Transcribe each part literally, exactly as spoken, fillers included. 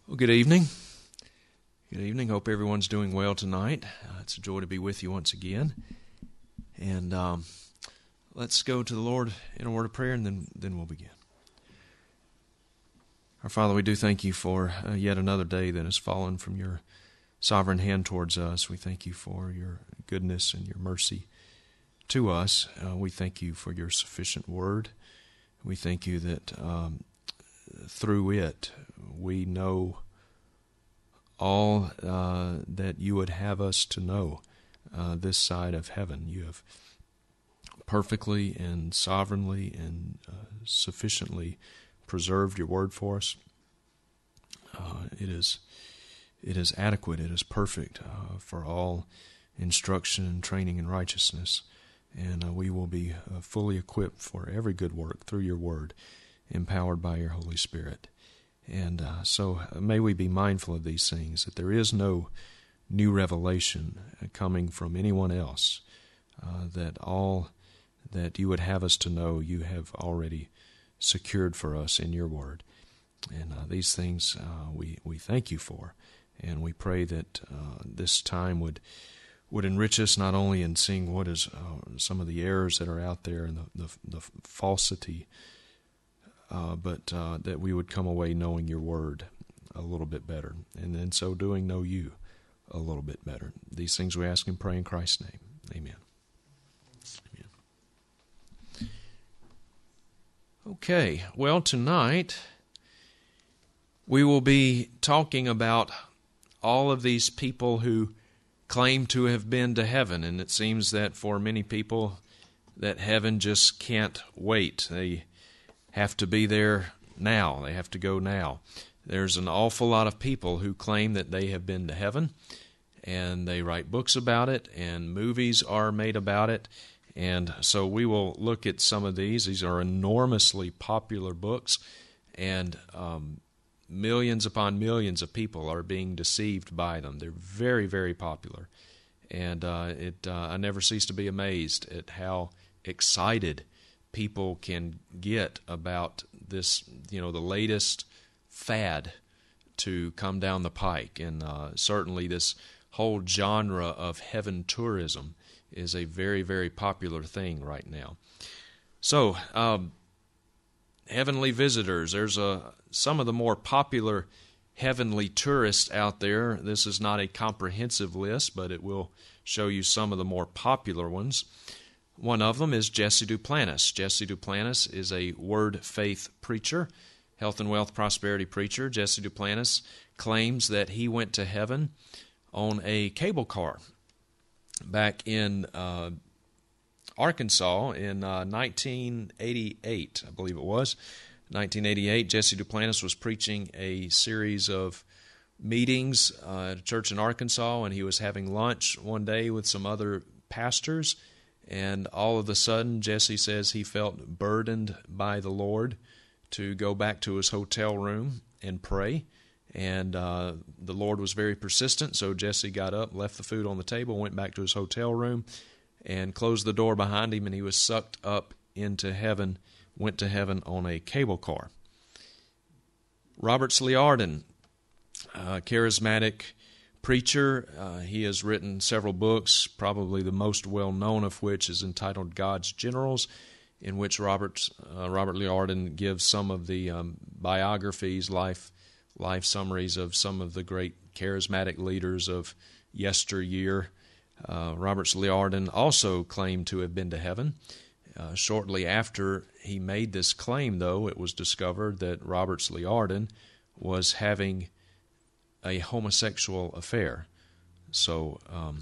Well, good evening. Good evening. Hope everyone's doing well tonight. Uh, it's a joy to be with you once again. And um, let's go to the Lord in a word of prayer, and then, then we'll begin. Our Father, we do thank you for uh, yet another day that has fallen from your sovereign hand towards us. We thank you for your goodness and your mercy to us. Uh, we thank you for your sufficient word. We thank you that um, through it we know all uh, that you would have us to know uh, this side of heaven. You have perfectly and sovereignly and uh, sufficiently preserved your word for us. Uh, it is it is adequate. It is perfect uh, for all instruction and training in righteousness. And uh, we will be uh, fully equipped for every good work through your word, empowered by your Holy Spirit. And uh, so uh, may we be mindful of these things, that there is no new revelation uh, coming from anyone else, uh, that all that you would have us to know you have already secured for us in your word. And uh, these things uh, we, we thank you for, and we pray that uh, this time would would enrich us not only in seeing what is uh, some of the errors that are out there and the, the, the falsity, Uh, but uh, that we would come away knowing your word a little bit better, and in so doing know you a little bit better. These things we ask and pray in Christ's name. Amen. Amen. Okay, well, tonight we will be talking about all of these people who claim to have been to heaven, and it seems that for many people that heaven just can't wait. They have to be there now. They have to go now. There's an awful lot of people who claim that they have been to heaven, and they write books about it, and movies are made about it. And so we will look at some of these. These are enormously popular books, and um, millions upon millions of people are being deceived by them. They're very, very popular. And uh, it uh, I never cease to be amazed at how excited people can get about this, you know, the latest fad to come down the pike. And uh, certainly this whole genre of heaven tourism is a very, very popular thing right now. So, um, heavenly visitors, there's a, some of the more popular heavenly tourists out there. This is not a comprehensive list, but it will show you some of the more popular ones. One of them is Jesse Duplantis. Jesse Duplantis is a word faith preacher, health and wealth prosperity preacher. Jesse Duplantis claims that he went to heaven on a cable car back in uh, Arkansas in uh, nineteen eighty-eight, I believe it was. nineteen eighty-eight, Jesse Duplantis was preaching a series of meetings uh, at a church in Arkansas, and he was having lunch one day with some other pastors. And all of a sudden, Jesse says he felt burdened by the Lord to go back to his hotel room and pray. And uh, the Lord was very persistent, so Jesse got up, left the food on the table, went back to his hotel room, and closed the door behind him, and he was sucked up into heaven, went to heaven on a cable car. Robert Sliardon, uh, charismatic preacher. Uh, he has written several books, probably the most well-known of which is entitled God's Generals, in which Robert uh, Robert Liardon gives some of the um, biographies, life life summaries of some of the great charismatic leaders of yesteryear. Uh, Robert Liardon also claimed to have been to heaven. Uh, shortly after he made this claim, though, it was discovered that Robert Liardon was having a homosexual affair, so um,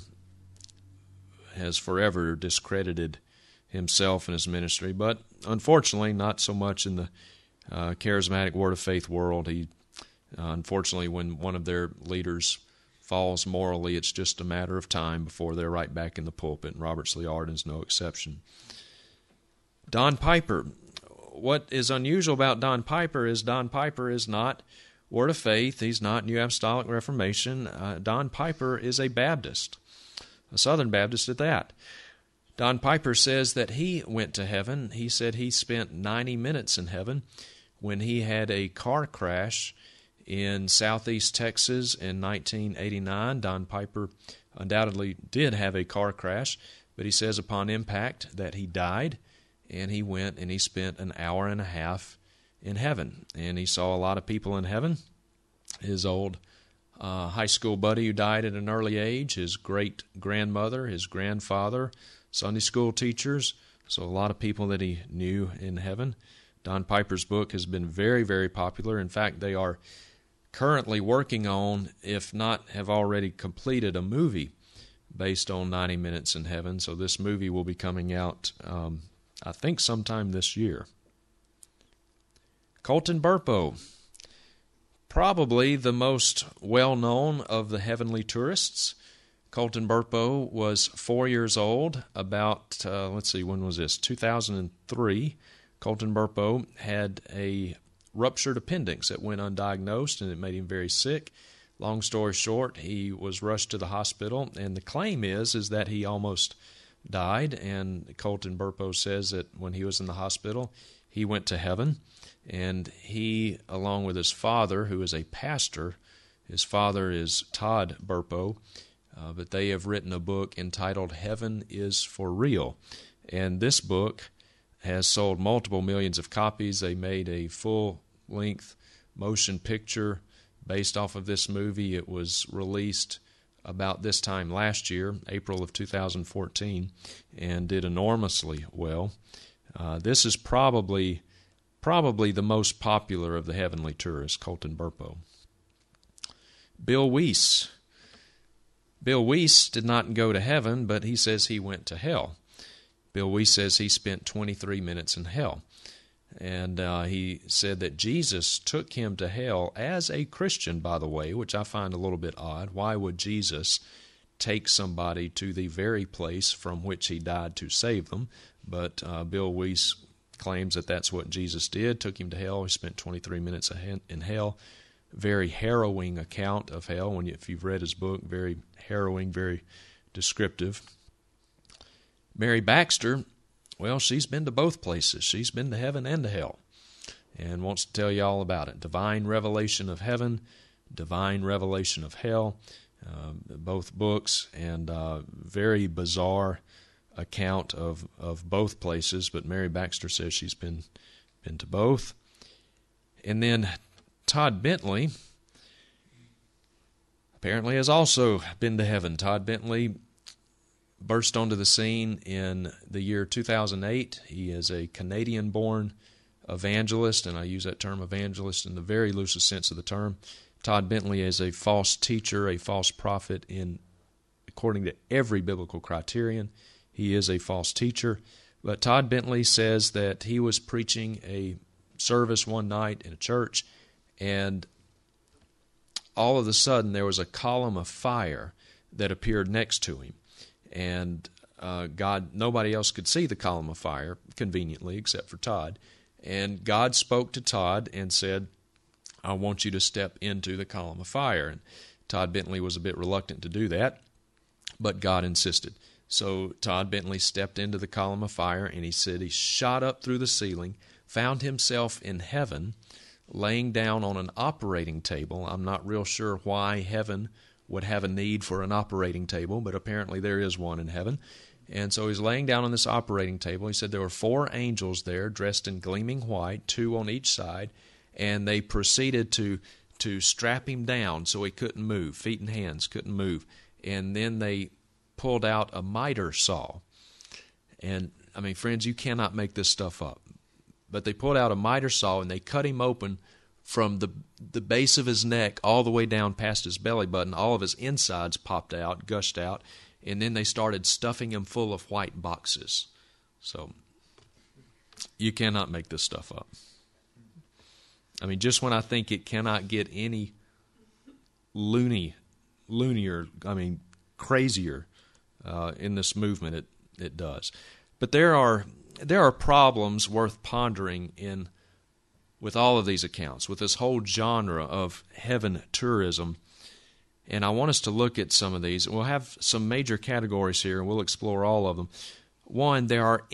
has forever discredited himself and his ministry. But unfortunately, not so much in the uh, charismatic Word of Faith world. He, uh, unfortunately, when one of their leaders falls morally, it's just a matter of time before they're right back in the pulpit. And Robert Sliardon's no exception. Don Piper. What is unusual about Don Piper is Don Piper is not Word of Faith. He's not New Apostolic Reformation. Uh, Don Piper is a Baptist, a Southern Baptist at that. Don Piper says that he went to heaven. He said he spent ninety minutes in heaven when he had a car crash In southeast Texas in nineteen eighty-nine, Don Piper undoubtedly did have a car crash, but he says upon impact that he died, and he went and he spent an hour and a half in heaven. And he saw a lot of people in heaven. His old uh, high school buddy who died at an early age, his great-grandmother, his grandfather, Sunday school teachers, so a lot of people that he knew in heaven. Don Piper's book has been very, very popular. In fact, they are currently working on, if not have already completed, a movie based on ninety Minutes in Heaven. So this movie will be coming out, um, I think, sometime this year. Colton Burpo, probably the most well-known of the heavenly tourists. Colton Burpo was four years old about, uh, let's see, when was this? two thousand three. Colton Burpo had a ruptured appendix that went undiagnosed, and it made him very sick. Long story short, he was rushed to the hospital, and the claim is is that he almost died. And Colton Burpo says that when he was in the hospital, he went to heaven, and he, along with his father, who is a pastor, his father is Todd Burpo, uh, but they have written a book entitled Heaven is for Real. And this book has sold multiple millions of copies. They made a full-length motion picture based off of this movie. It was released about this time last year, April of two thousand fourteen, and did enormously well. Uh, this is probably probably the most popular of the heavenly tourists, Colton Burpo. Bill Weiss. Bill Weiss did not go to heaven, but he says he went to hell. Bill Weiss says he spent twenty-three minutes in hell. And uh, he said that Jesus took him to hell as a Christian, by the way, which I find a little bit odd. Why would Jesus take somebody to the very place from which he died to save them? But uh, Bill Weiss claims that that's what Jesus did, took him to hell. He spent twenty-three minutes in hell. Very harrowing account of hell. When you, if you've read his book, very harrowing, very descriptive. Mary Baxter, well, she's been to both places. She's been to heaven and to hell, and wants to tell you all about it. Divine Revelation of Heaven, Divine Revelation of Hell, uh, both books, and uh, very bizarre account of, of both places, but Mary Baxter says she's been been to both. And then Todd Bentley apparently has also been to heaven. Todd Bentley burst onto the scene in the year two thousand eight. He is a Canadian-born evangelist, and I use that term evangelist in the very loosest sense of the term. Todd Bentley is a false teacher, a false prophet, in according to every biblical criterion. He is a false teacher. But Todd Bentley says that he was preaching a service one night in a church, and all of a sudden there was a column of fire that appeared next to him. And uh, God, nobody else could see the column of fire, conveniently, except for Todd. And God spoke to Todd and said, I want you to step into the column of fire. And Todd Bentley was a bit reluctant to do that, but God insisted. So Todd Bentley stepped into the column of fire, and he said he shot up through the ceiling, found himself in heaven, laying down on an operating table. I'm not real sure why heaven would have a need for an operating table, but apparently there is one in heaven. And so he's laying down on this operating table. He said there were four angels there dressed in gleaming white, two on each side, and they proceeded to to strap him down so he couldn't move, feet and hands couldn't move. And then they pulled out a miter saw. And, I mean, friends, you cannot make this stuff up. But they pulled out a miter saw, and they cut him open from the the base of his neck all the way down past his belly button. All of his insides popped out, gushed out, and then they started stuffing him full of white boxes. So you cannot make this stuff up. I mean, just when I think it cannot get any loony, loonier, I mean, crazier uh, in this movement, it it does. But there are there are problems worth pondering in with all of these accounts, with this whole genre of heaven tourism. And I want us to look at some of these. We'll have some major categories here, and we'll explore all of them. One, there are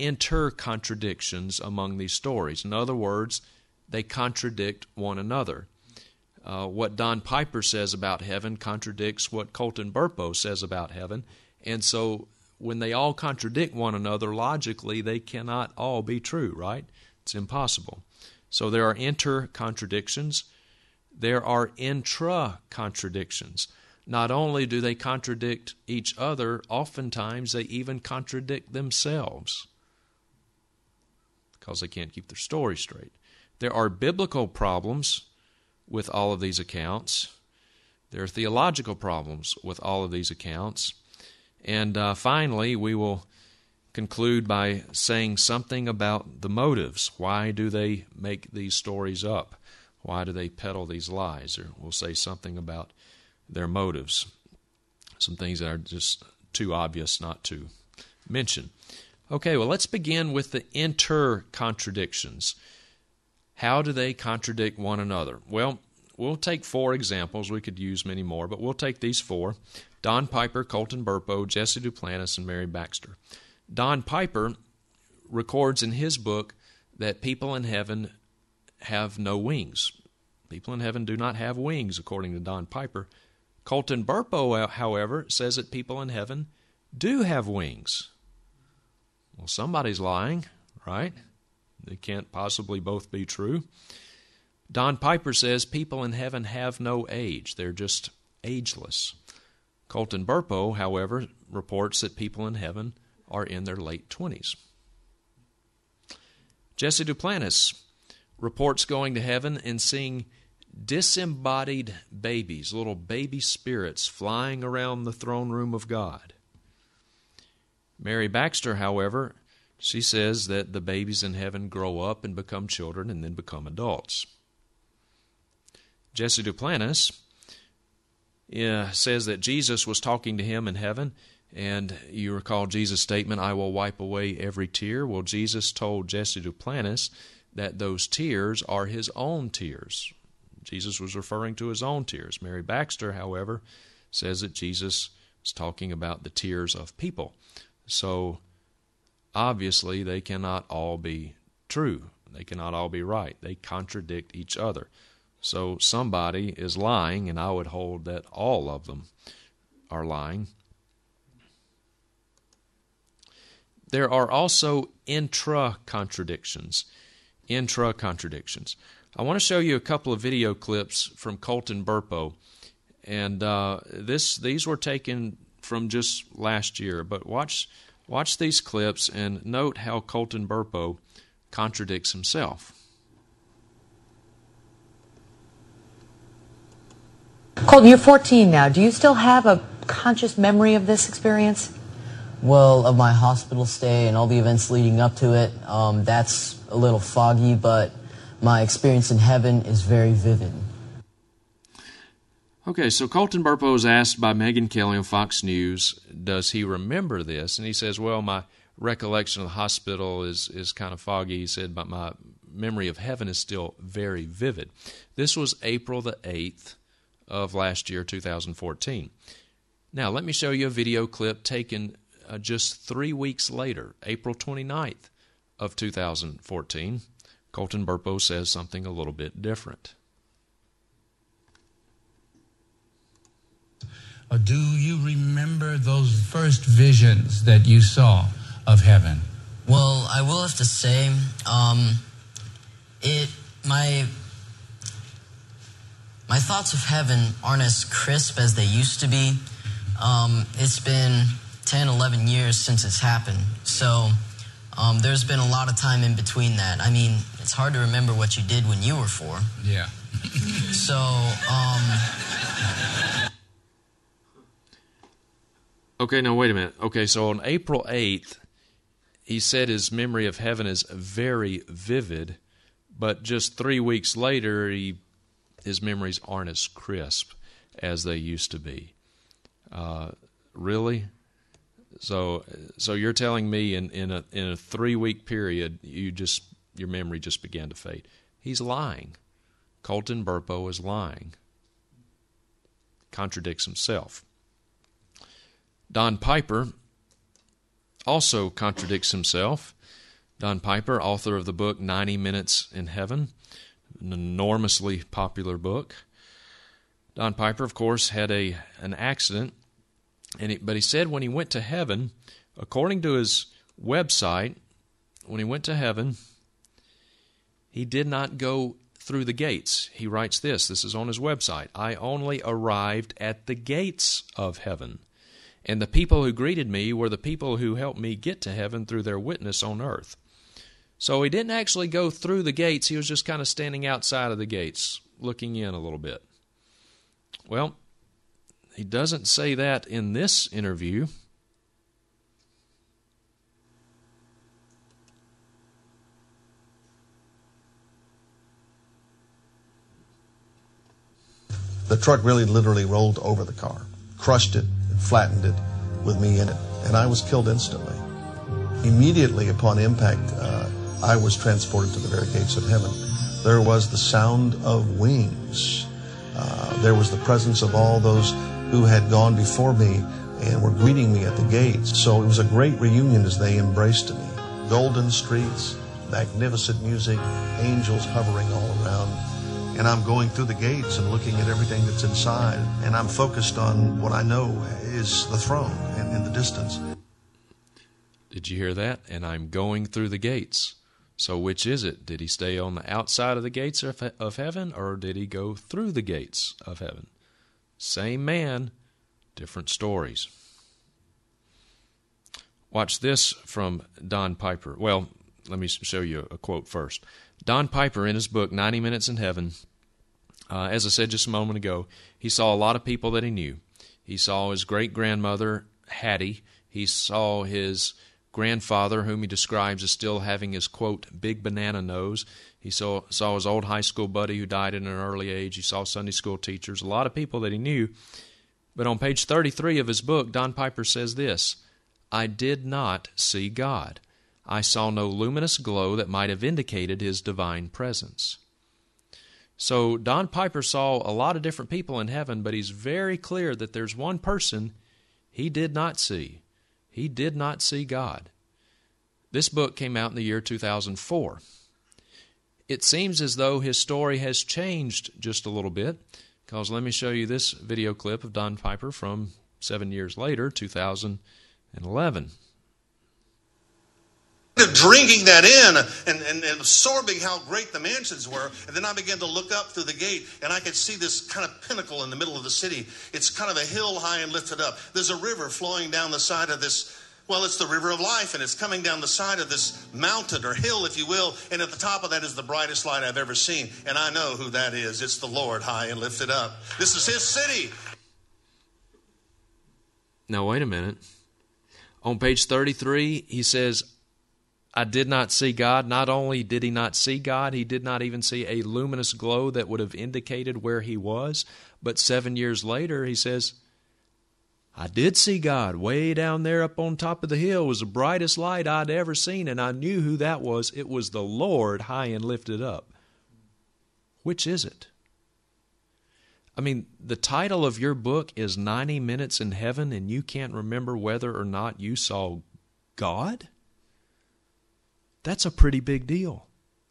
inter-contradictions among these stories. In other words, they contradict one another. Uh, what Don Piper says about heaven contradicts what Colton Burpo says about heaven. And so when they all contradict one another logically, they cannot all be true, right? It's impossible. So there are inter-contradictions. There are intra-contradictions. Not only do they contradict each other, oftentimes they even contradict themselves because they can't keep their story straight. There are biblical problems with all of these accounts. There are theological problems with all of these accounts. And uh, finally, we will conclude by saying something about the motives. Why do they make these stories up? Why do they peddle these lies? Or we'll say something about their motives. Some things that are just too obvious not to mention. Okay, well, let's begin with the inter-contradictions. How do they contradict one another? Well, we'll take four examples. We could use many more, but we'll take these four. Don Piper, Colton Burpo, Jesse Duplantis, and Mary Baxter. Don Piper records in his book that people in heaven have no wings. People in heaven do not have wings, according to Don Piper. Colton Burpo, however, says that people in heaven do have wings. Well, somebody's lying, right? They can't possibly both be true. Don Piper says people in heaven have no age. They're just ageless. Colton Burpo, however, reports that people in heaven are in their late twenties. Jesse Duplantis reports going to heaven and seeing disembodied babies, little baby spirits flying around the throne room of God. Mary Baxter, however, she says that the babies in heaven grow up and become children and then become adults. Jesse Duplantis uh, says that Jesus was talking to him in heaven, and you recall Jesus' statement, I will wipe away every tear. Well, Jesus told Jesse Duplantis that those tears are his own tears. Jesus was referring to his own tears. Mary Baxter, however, says that Jesus is talking about the tears of people. So, obviously, they cannot all be true. They cannot all be right. They contradict each other. So somebody is lying, and I would hold that all of them are lying. There are also intra-contradictions. Intra-contradictions. I want to show you a couple of video clips from Colton Burpo. And uh, this these were taken from just last year, but watch watch these clips and note how Colton Burpo contradicts himself. Colton, you're fourteen now. Do you still have a conscious memory of this experience? Well, of my hospital stay and all the events leading up to it, um, that's a little foggy, but my experience in heaven is very vivid. Okay, so Colton Burpo is asked by Megyn Kelly on Fox News, does he remember this? And he says, well, my recollection of the hospital is, is kind of foggy. He said, but my memory of heaven is still very vivid. This was April the eighth of last year, two thousand fourteen. Now, let me show you a video clip taken uh, just three weeks later, April twenty-ninth of two thousand fourteen. Colton Burpo says something a little bit different. Do you remember those first visions that you saw of heaven? Well, I will have to say, um, it my my thoughts of heaven aren't as crisp as they used to be. Um, it's been ten, eleven years since it's happened, so um, there's been a lot of time in between that. I mean, it's hard to remember what you did when you were four. Yeah. So, um... Okay, now wait a minute. Okay, so on April eighth, he said his memory of heaven is very vivid, but just three weeks later, he, his memories aren't as crisp as they used to be. Uh, really? So, so you're telling me in, in a in a three week period, you just your memory just began to fade? He's lying. Colton Burpo is lying. Contradicts himself. Don Piper also contradicts himself. Don Piper, author of the book ninety minutes in Heaven, an enormously popular book. Don Piper, of course, had a an accident, and he, but he said when he went to heaven, according to his website, when he went to heaven, he did not go through the gates. He writes this, this is on his website, I only arrived at the gates of heaven, and the people who greeted me were the people who helped me get to heaven through their witness on earth. So he didn't actually go through the gates, he was just kind of standing outside of the gates, looking in a little bit. Well, he doesn't say that in this interview. The truck really literally rolled over the car, crushed it, and flattened it with me in it, and I was killed instantly. Immediately upon impact, uh, I was transported to the very gates of heaven. There was the sound of wings. Uh, there was the presence of all those who had gone before me and were greeting me at the gates. So it was a great reunion as they embraced me. Golden streets, magnificent music, angels hovering all around. And I'm going through the gates and looking at everything that's inside. And I'm focused on what I know is the throne in, in the distance. Did you hear that? And I'm going through the gates. So which is it? Did he stay on the outside of the gates of, of heaven, or did he go through the gates of heaven? Same man, different stories. Watch this from Don Piper. Well, let me show you a quote first. Don Piper, in his book, ninety minutes in Heaven, uh, as I said just a moment ago, he saw a lot of people that he knew. He saw his great-grandmother, Hattie. He saw his grandfather, whom he describes as still having his, quote, big banana nose. He saw, saw his old high school buddy who died at an early age. He saw Sunday school teachers, a lot of people that he knew. But on page thirty-three of his book, Don Piper says this, I did not see God. I saw no luminous glow that might have indicated his divine presence. So Don Piper saw a lot of different people in heaven, but he's very clear that there's one person he did not see. He did not see God. This book came out in the year two thousand four. It seems as though his story has changed just a little bit, because let me show you this video clip of Don Piper from seven years later, two thousand eleven. Drinking that in and, and, and absorbing how great the mansions were, and then I began to look up through the gate, and I could see this kind of pinnacle in the middle of the city. It's kind of a hill high and lifted up. There's a river flowing down the side of this, well, it's the river of life, and it's coming down the side of this mountain or hill, if you will, and at the top of that is the brightest light I've ever seen, and I know who that is. It's the Lord high and lifted up. This is his city. Now, wait a minute. On page thirty-three, he says, I did not see God. Not only did he not see God, he did not even see a luminous glow that would have indicated where he was. But seven years later, he says, I did see God. Way down there up on top of the hill was the brightest light I'd ever seen, and I knew who that was. It was the Lord high and lifted up. Which is it? I mean, the title of your book is ninety minutes in Heaven, and you can't remember whether or not you saw God? That's a pretty big deal.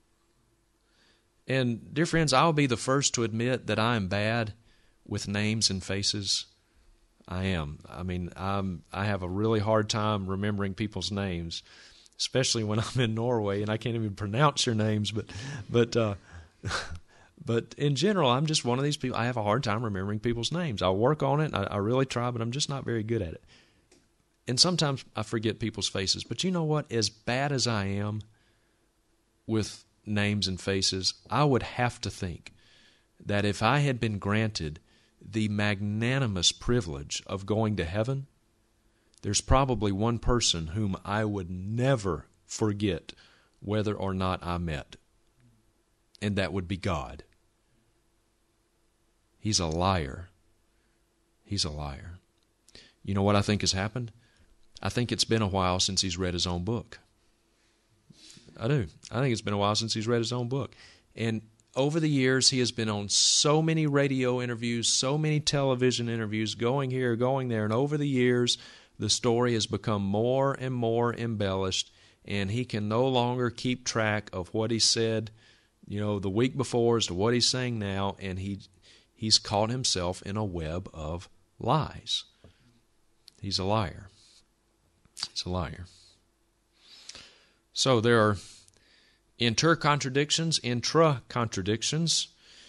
And, dear friends, I'll be the first to admit that I am bad with names and faces. I am. I mean, I'm, I have a really hard time remembering people's names, especially when I'm in Norway and I can't even pronounce your names. But, but, uh, but in general, I'm just one of these people. I have a hard time remembering people's names. I'll work on it. I, I really try, but I'm just not very good at it. And sometimes I forget people's faces. But you know what? As bad as I am with names and faces, I would have to think that if I had been granted the magnanimous privilege of going to heaven, there's probably one person whom I would never forget whether or not I met, and that would be God. He's a liar. He's a liar. You know what I think has happened? I think it's been a while since he's read his own book. I do. I think it's been a while since he's read his own book. And over the years, he has been on so many radio interviews, so many television interviews, going here, going there. And over the years, the story has become more and more embellished, and he can no longer keep track of what he said, you know, the week before as to what he's saying now. And he he's caught himself in a web of lies. He's a liar. He's a liar. So there are inter-contradictions, intra-contradictions.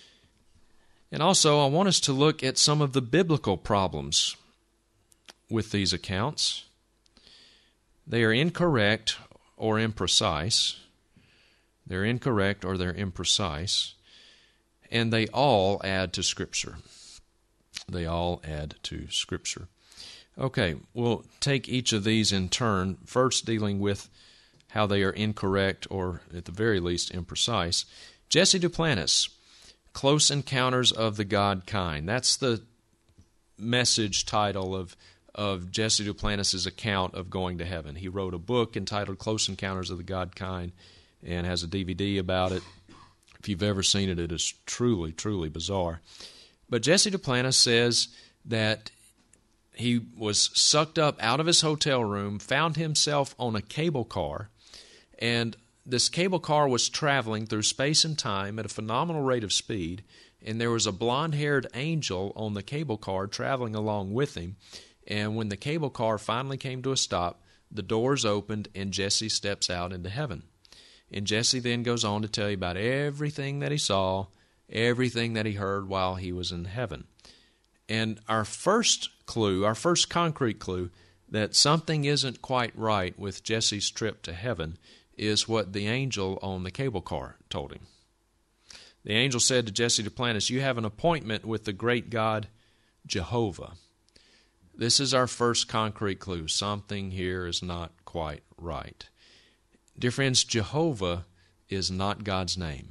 And also, I want us to look at some of the biblical problems with these accounts. They are incorrect or imprecise. They're incorrect or they're imprecise. And they all add to Scripture. They all add to Scripture. Okay, we'll take each of these in turn, first dealing with how they are incorrect or, at the very least, imprecise. Jesse Duplantis, Close Encounters of the God Kind. That's the message title of, of Jesse Duplantis' account of going to heaven. He wrote a book entitled Close Encounters of the God Kind and has a D V D about it. If you've ever seen it, it is truly, truly bizarre. But Jesse Duplantis says that he was sucked up out of his hotel room, found himself on a cable car, and this cable car was traveling through space and time at a phenomenal rate of speed, and there was a blonde-haired angel on the cable car traveling along with him, and when the cable car finally came to a stop, the doors opened and Jesse steps out into heaven. And Jesse then goes on to tell you about everything that he saw, everything that he heard while he was in heaven. And our first clue, our first concrete clue that something isn't quite right with Jesse's trip to heaven is what the angel on the cable car told him. The angel said to Jesse Duplantis, "You have an appointment with the great God Jehovah." This is our first concrete clue. Something here is not quite right. Dear friends, Jehovah is not God's name.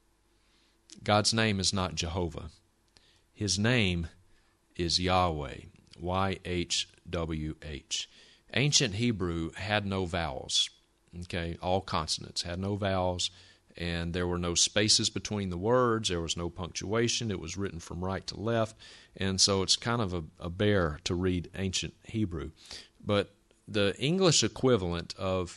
God's name is not Jehovah. His name is Yahweh, Y H W H. Ancient Hebrew had no vowels, okay, all consonants, had no vowels, and there were no spaces between the words, there was no punctuation, it was written from right to left, and so it's kind of a, a bear to read ancient Hebrew. But the English equivalent of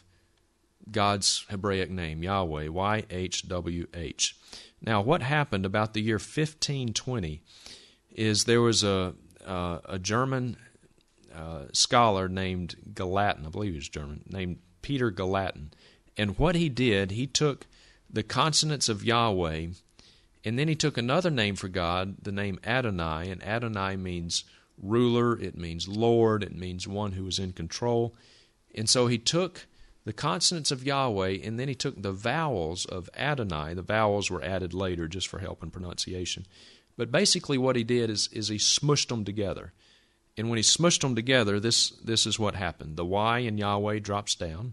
God's Hebraic name, Yahweh, Y H W H. Now, what happened about the year fifteen twenty is there was a uh, a German uh, scholar named Gallatin, I believe he was German, named Peter Gallatin, and what he did, he took the consonants of Yahweh, and then he took another name for God, the name Adonai, and Adonai means ruler, it means Lord, it means one who is in control, and so he took the consonants of Yahweh, and then he took the vowels of Adonai. The vowels were added later just for help in pronunciation. But basically what he did is, is he smushed them together. And when he smushed them together, this, this is what happened. The Y in Yahweh drops down,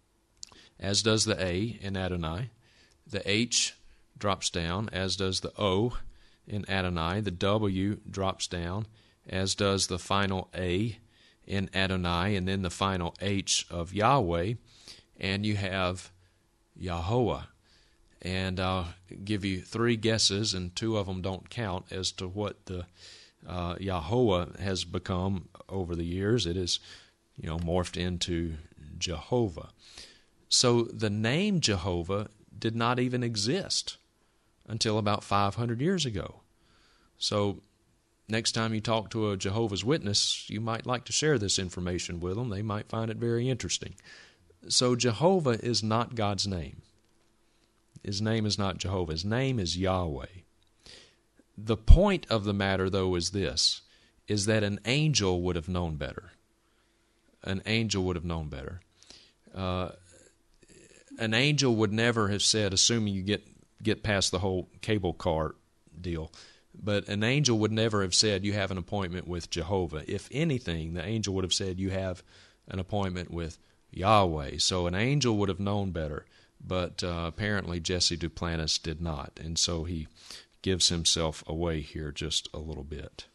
as does the A in Adonai. The H drops down, as does the O in Adonai. The W drops down, as does the final A in Adonai, and then the final H of Yahweh. And you have Yahweh. And I'll give you three guesses, and two of them don't count, as to what the uh, Yahweh has become over the years. It is, you know, morphed into Jehovah. So the name Jehovah did not even exist until about five hundred years ago. So next time you talk to a Jehovah's Witness, you might like to share this information with them. They might find it very interesting. So Jehovah is not God's name. His name is not Jehovah. His name is Yahweh. The point of the matter, though, is this, is that an angel would have known better. An angel would have known better. Uh, an angel would never have said, assuming you get, get past the whole cable car deal, but an angel would never have said, you have an appointment with Jehovah. If anything, the angel would have said, you have an appointment with Yahweh. So an angel would have known better, but uh, apparently Jesse Duplantis did not, and so he gives himself away here just a little bit.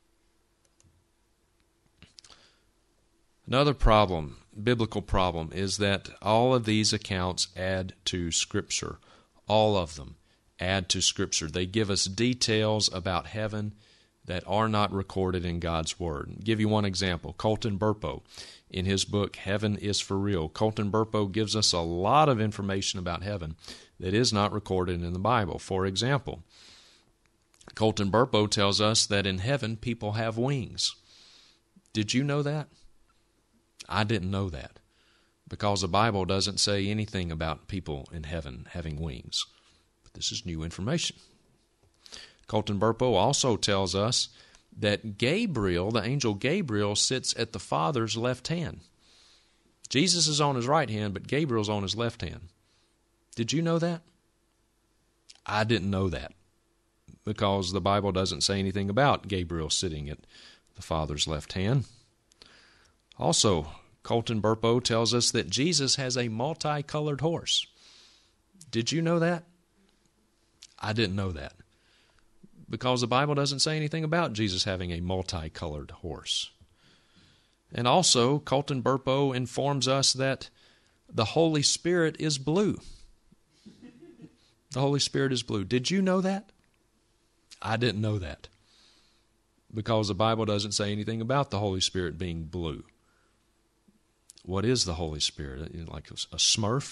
Another problem, biblical problem, is that all of these accounts add to Scripture. All of them add to Scripture. They give us details about heaven that are not recorded in God's Word. I'll give you one example. Colton Burpo, in his book, Heaven is for Real, Colton Burpo gives us a lot of information about heaven that is not recorded in the Bible. For example, Colton Burpo tells us that in heaven people have wings. Did you know that? I didn't know that, because the Bible doesn't say anything about people in heaven having wings. But this is new information. Colton Burpo also tells us that Gabriel, the angel Gabriel, sits at the Father's left hand. Jesus is on his right hand, but Gabriel's on his left hand. Did you know that? I didn't know that, because the Bible doesn't say anything about Gabriel sitting at the Father's left hand. Also, Colton Burpo tells us that Jesus has a multicolored horse. Did you know that? I didn't know that, because the Bible doesn't say anything about Jesus having a multicolored horse. And also, Colton Burpo informs us that the Holy Spirit is blue. The Holy Spirit is blue. Did you know that? I didn't know that, because the Bible doesn't say anything about the Holy Spirit being blue. What is the Holy Spirit? Like a Smurf?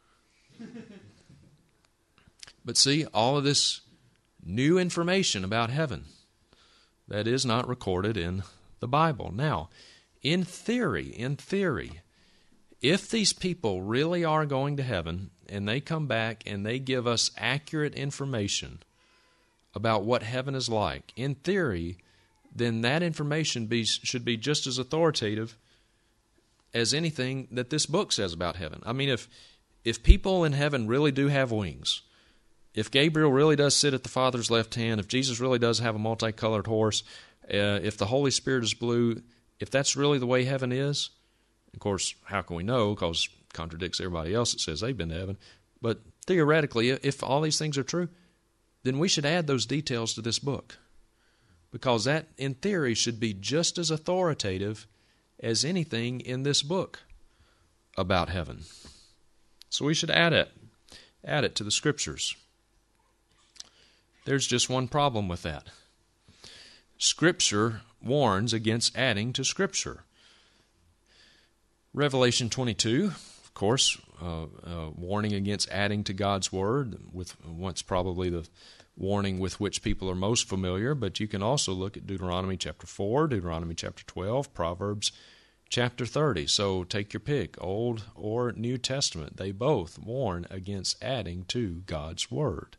But see, all of this new information about heaven that is not recorded in the Bible. Now, in theory, in theory, if these people really are going to heaven and they come back and they give us accurate information about what heaven is like, in theory, then that information be, should be just as authoritative as anything that this book says about heaven. I mean, if if people in heaven really do have wings, if Gabriel really does sit at the Father's left hand, if Jesus really does have a multicolored horse, uh, if the Holy Spirit is blue, if that's really the way heaven is, of course, how can we know? Because it contradicts everybody else that says they've been to heaven. But theoretically, if all these things are true, then we should add those details to this book, because that, in theory, should be just as authoritative as anything in this book about heaven. So we should add it, add it to the Scriptures. There's just one problem with that. Scripture warns against adding to Scripture. Revelation twenty-two, of course, uh, uh, warning against adding to God's Word, with what's probably the warning with which people are most familiar, but you can also look at Deuteronomy chapter four, Deuteronomy chapter twelve, Proverbs chapter thirty. So take your pick, Old or New Testament. They both warn against adding to God's Word.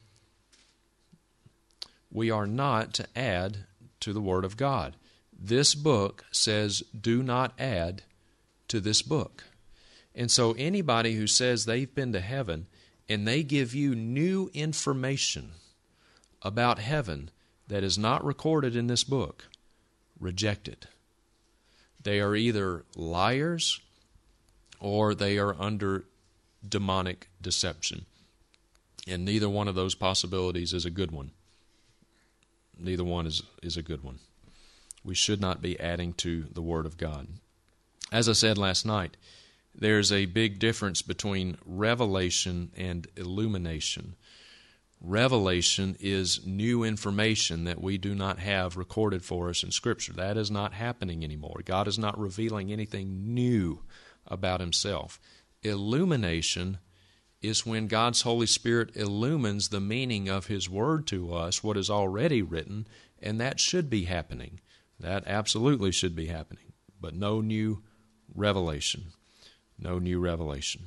We are not to add to the Word of God. This book says, do not add to this book. And so anybody who says they've been to heaven and they give you new information about heaven that is not recorded in this book, reject it. They are either liars or they are under demonic deception. And neither one of those possibilities is a good one. Neither one is, is a good one. We should not be adding to the Word of God. As I said last night, there's a big difference between revelation and illumination. Revelation is new information that we do not have recorded for us in Scripture. That is not happening anymore. God is not revealing anything new about Himself. Illumination is when God's Holy Spirit illumines the meaning of His Word to us, what is already written, and that should be happening. That absolutely should be happening. But no new revelation. No new revelation.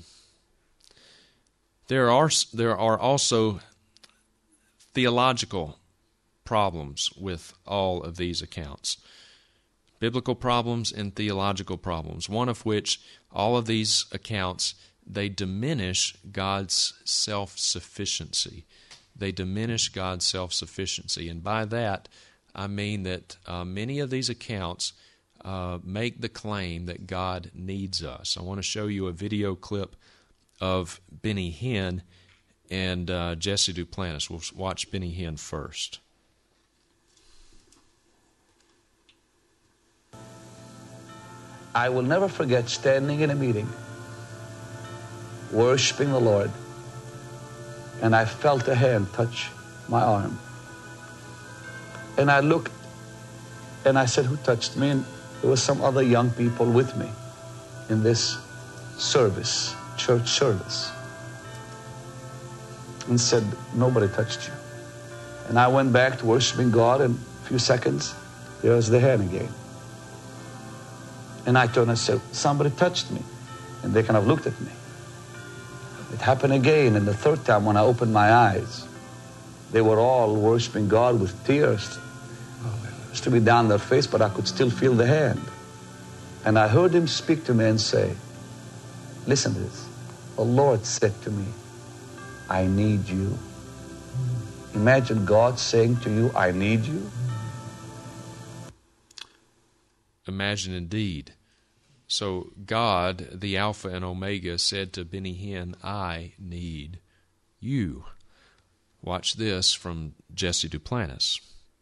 There are, there are also theological problems with all of these accounts. Biblical problems and theological problems, one of which all of these accounts, they diminish God's self-sufficiency. They diminish God's self-sufficiency. And by that, I mean that uh, many of these accounts uh, make the claim that God needs us. I want to show you a video clip of Benny Hinn and uh, Jesse Duplantis. We'll watch Benny Hinn first. I will never forget standing in a meeting, worshiping the Lord, and I felt a hand touch my arm. And I looked, and I said, who touched me? And there was some other young people with me in this service, church service. And said, nobody touched you. And I went back to worshiping God, and a few seconds, there was the hand again. And I turned and said, somebody touched me. And they kind of looked at me. It happened again, and the third time when I opened my eyes, they were all worshiping God with tears streaming down their face, but I could still feel the hand. And I heard him speak to me and say, listen to this. The Lord said to me, I need you. Imagine God saying to you, I need you. Imagine indeed. So God, the Alpha and Omega, said to Benny Hinn, I need you. Watch this from Jesse Duplantis.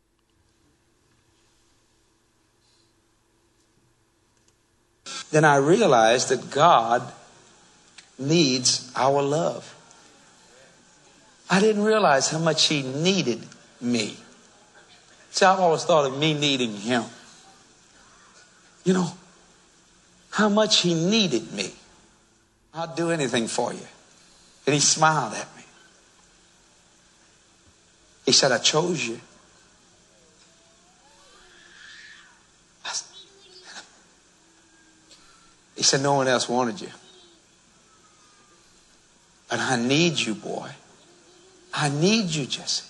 Then I realized that God needs our love. I didn't realize how much he needed me. See, I've always thought of me needing him. You know, how much he needed me. I'd do anything for you. And he smiled at me. He said, I chose you. He said, no one else wanted you. But I need you, boy. I need you, Jesse.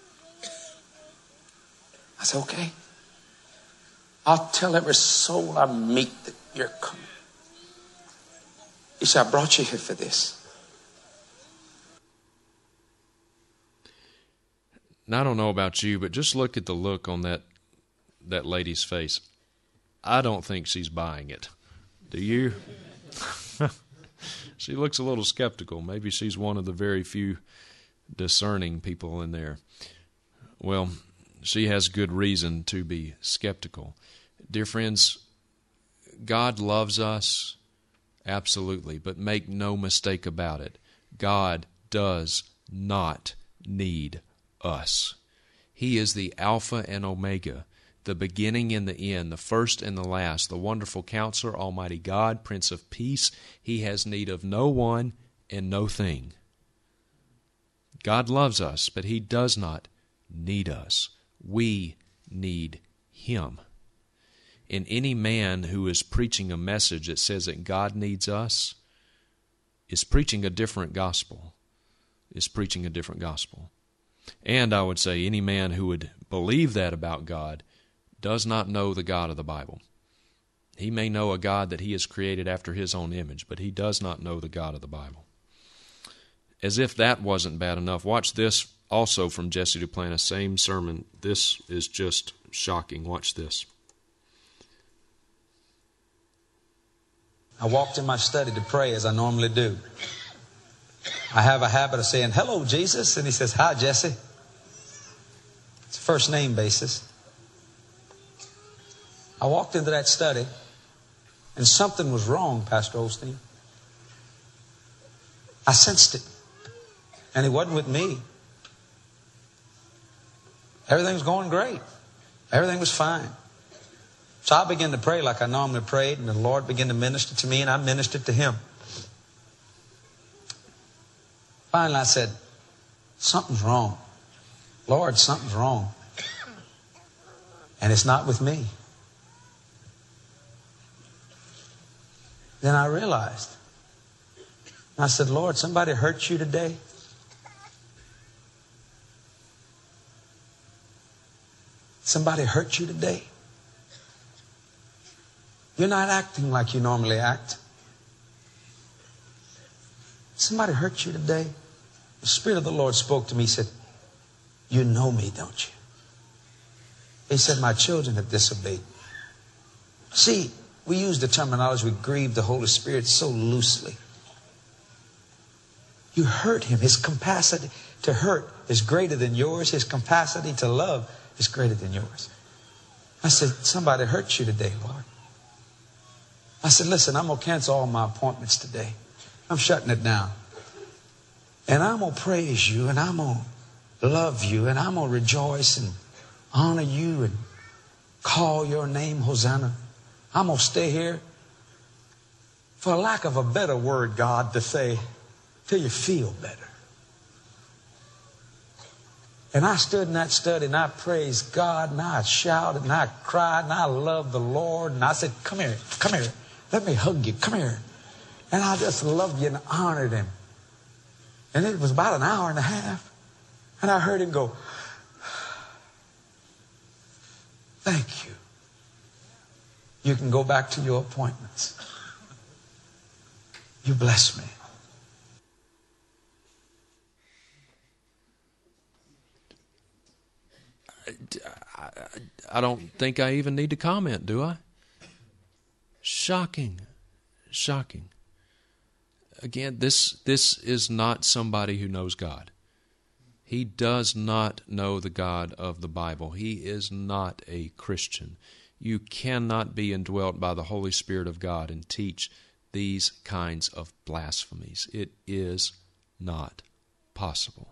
I said, okay. I'll tell every soul I meet that you're coming. He said, I brought you here for this. Now, I don't know about you, but just look at the look on that that lady's face. I don't think she's buying it. Do you? She looks a little skeptical. Maybe she's one of the very few discerning people in there. Well, she has good reason to be skeptical. Dear friends, God loves us, absolutely, but make no mistake about it. God does not need us. He is the Alpha and Omega, the beginning and the end, the first and the last, the wonderful Counselor, Almighty God, Prince of Peace. He has need of no one and no thing. God loves us, but he does not need us. We need him. And any man who is preaching a message that says that God needs us is preaching a different gospel, is preaching a different gospel. And I would say any man who would believe that about God does not know the God of the Bible. He may know a God that he has created after his own image, but he does not know the God of the Bible. As if that wasn't bad enough, watch this also from Jesse Duplantis, same sermon. This is just shocking. Watch this. I walked in my study to pray as I normally do. I have a habit of saying, hello, Jesus. And he says, hi, Jesse. It's a first name basis. I walked into that study, and something was wrong, Pastor Osteen. I sensed it. And it wasn't with me. Everything was going great. Everything was fine. So I began to pray like I normally prayed, and the Lord began to minister to me, and I ministered to him. Finally, I said, something's wrong. Lord, something's wrong. And it's not with me. Then I realized. I said, Lord, somebody hurt you today? Somebody hurt you today? You're not acting like you normally act. Somebody hurt you today? The Spirit of the Lord spoke to me. He said, you know me, don't you? He said, my children have disobeyed. See, we use the terminology, we grieve the Holy Spirit so loosely. You hurt him. His capacity to hurt is greater than yours. His capacity to love is greater than yours. I said, somebody hurt you today, Lord. I said, listen, I'm going to cancel all my appointments today. I'm shutting it down. And I'm going to praise you, and I'm going to love you, and I'm going to rejoice and honor you and call your name Hosanna. I'm going to stay here, for lack of a better word, God, to say, till you feel better. And I stood in that study and I praised God and I shouted and I cried and I loved the Lord. And I said, come here, come here. Let me hug you. Come here. And I just loved you and honored him. And it was about an hour and a half. And I heard him go, thank you. You can go back to your appointments. You bless me. I, I don't think I even need to comment, do I? Shocking. Shocking. Again, this this is not somebody who knows God. He does not know the God of the Bible. He is not a Christian. You cannot be indwelt by the Holy Spirit of God and teach these kinds of blasphemies. It is not possible.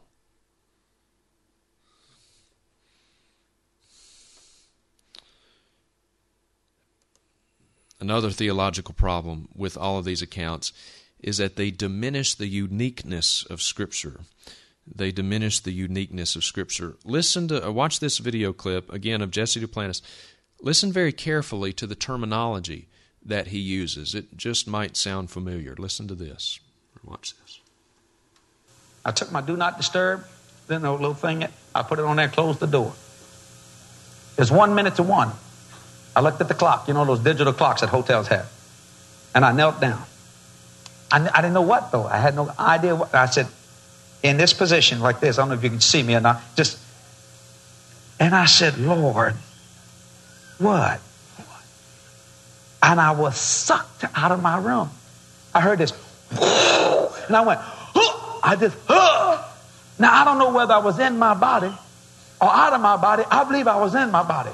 Another theological problem with all of these accounts is that they diminish the uniqueness of Scripture. They diminish the uniqueness of Scripture. Listen to, uh, watch this video clip, again, of Jesse Duplantis. Listen very carefully to the terminology that he uses. It just might sound familiar. Listen to this. Watch this. I took my do not disturb, then the little thing, I put it on there, closed the door. It's one minute to one. I looked at the clock, you know, those digital clocks that hotels have. And I knelt down. I, I didn't know what, though. I had no idea what. I said, in this position like this, I don't know if you can see me or not, just, and I said, Lord, what? And I was sucked out of my room. I heard this, and I went, huh! I just, huh! Now, I don't know whether I was in my body or out of my body. I believe I was in my body.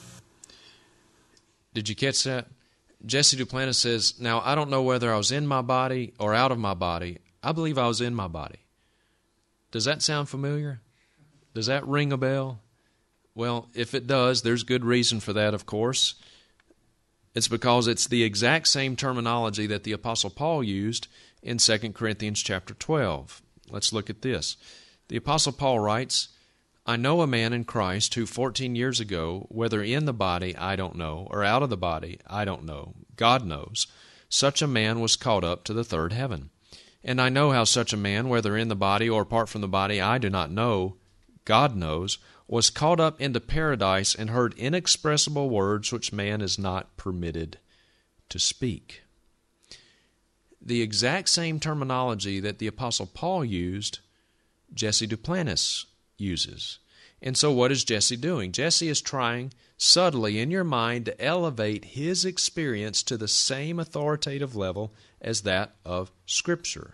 Did you catch that? Jesse Duplantis says, now, I don't know whether I was in my body or out of my body. I believe I was in my body. Does that sound familiar? Does that ring a bell? Well, if it does, there's good reason for that, of course. It's because it's the exact same terminology that the Apostle Paul used in Second Corinthians chapter twelve. Let's look at this. The Apostle Paul writes, I know a man in Christ who fourteen years ago, whether in the body, I don't know, or out of the body, I don't know, God knows, such a man was caught up to the third heaven. And I know how such a man, whether in the body or apart from the body, I do not know, God knows, was caught up into paradise and heard inexpressible words which man is not permitted to speak. The exact same terminology that the Apostle Paul used, Jesse Duplantis uses. And so what is Jesse doing? Jesse is trying subtly in your mind to elevate his experience to the same authoritative level as that of Scripture.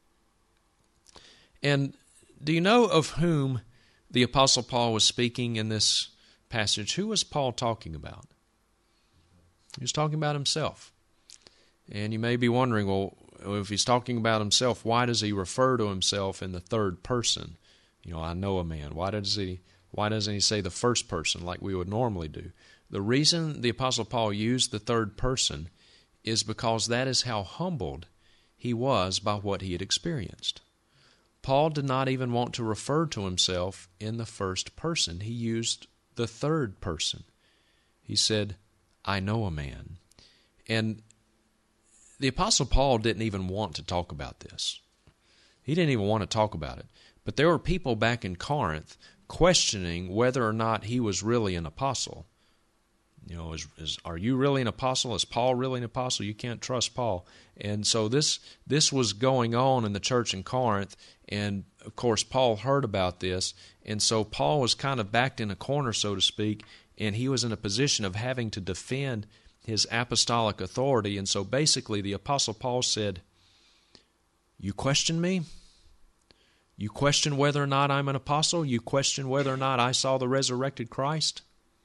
And do you know of whom the Apostle Paul was speaking in this passage? Who was Paul talking about? He was talking about himself. And you may be wondering, well, if he's talking about himself, why does he refer to himself in the third person? You know, I know a man. Why does he? Why doesn't he say the first person like we would normally do? The reason the Apostle Paul used the third person is because that is how humbled he was by what he had experienced. Paul did not even want to refer to himself in the first person. He used the third person. He said, I know a man. And the Apostle Paul didn't even want to talk about this. He didn't even want to talk about it. But there were people back in Corinth questioning whether or not he was really an apostle. You know, is, is are you really an apostle? Is Paul really an apostle? You can't trust Paul. And so this this was going on in the church in Corinth, and of course Paul heard about this, and so Paul was kind of backed in a corner, so to speak, and he was in a position of having to defend his apostolic authority. And so basically the Apostle Paul said, you question me? You question whether or not I'm an apostle? You question whether or not I saw the resurrected Christ?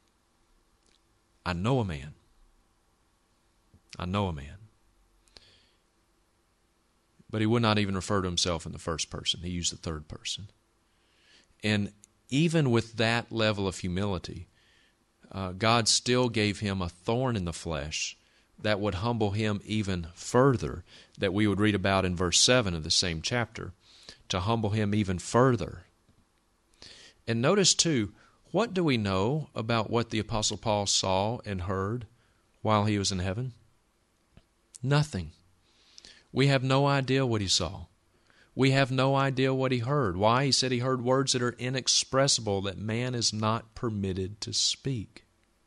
I know a man. I know a man. But he would not even refer to himself in the first person. He used the third person. And even with that level of humility, uh, God still gave him a thorn in the flesh that would humble him even further, that we would read about in verse seven of the same chapter, to humble him even further. And notice, too, what do we know about what the Apostle Paul saw and heard while he was in heaven? Nothing. We have no idea what he saw. We have no idea what he heard. Why? He said he heard words that are inexpressible, that man is not permitted to speak.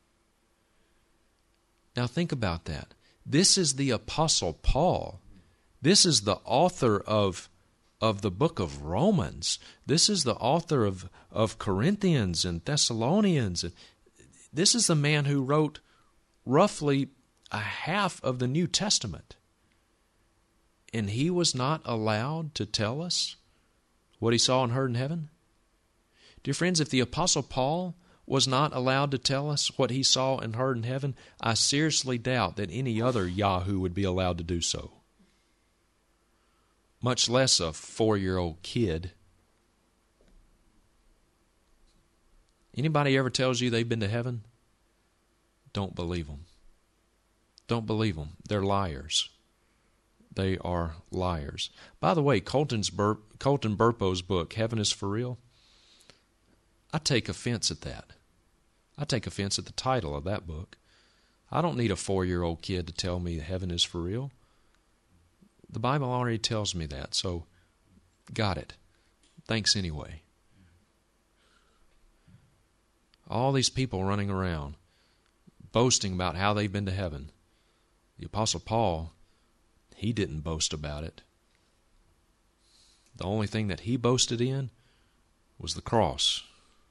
Now think about that. This is the Apostle Paul. This is the author of, of the book of Romans. This is the author of, of Corinthians and Thessalonians. This is the man who wrote roughly a half of the New Testament. And he was not allowed to tell us what he saw and heard in heaven? Dear friends, if the Apostle Paul was not allowed to tell us what he saw and heard in heaven, I seriously doubt that any other Yahoo would be allowed to do so. Much less a four-year-old kid. Anybody ever tells you they've been to heaven? Don't believe them. Don't believe them. They're liars. They are liars. By the way, Colton's Bur- Colton Burpo's book, Heaven is for Real, I take offense at that. I take offense at the title of that book. I don't need a four-year-old kid to tell me heaven is for real. The Bible already tells me that, so got it. Thanks anyway. All these people running around, boasting about how they've been to heaven. The Apostle Paul, he didn't boast about it. The only thing that he boasted in was the cross.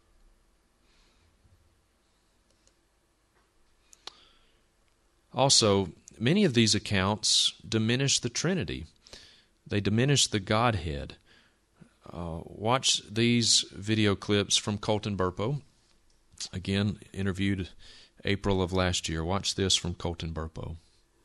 Also, many of these accounts diminish the Trinity. They diminish the Godhead. Uh, watch these video clips from Colton Burpo. Again, interviewed April of last year. Watch this from Colton Burpo.